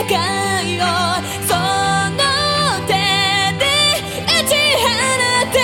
界をその手で打ち放て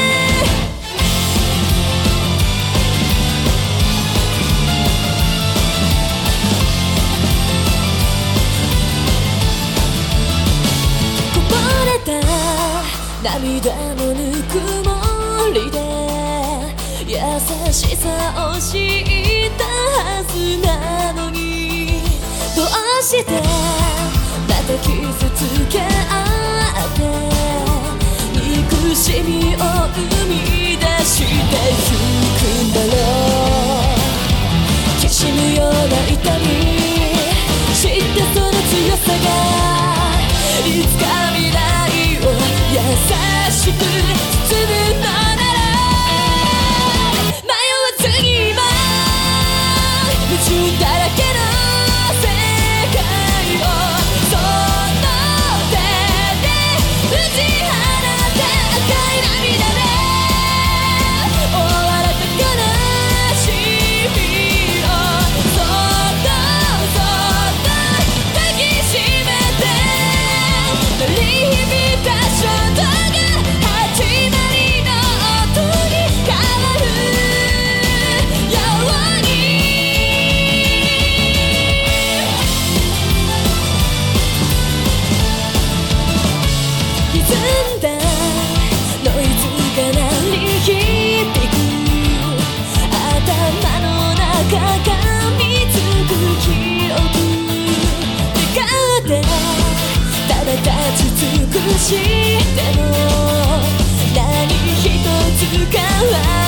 こぼれた涙のぬくもりで優しさを知ったはずなのにどうしてまた傷つけ合って憎しみを生み出してゆくんだろうきしむような痛み知ってその強さがいつか未来を優しく包むのなら迷わずに今夢中だらけの世界をその手で打ち放て赤い涙で終わらた悲しみをそっとそっと抱きしめて鳴り響いた衝動が始まりの音に変わるように歪んだノイズが鳴り響く頭の中がみつく記憶願ってただ立ち尽くしても何一つ変わらない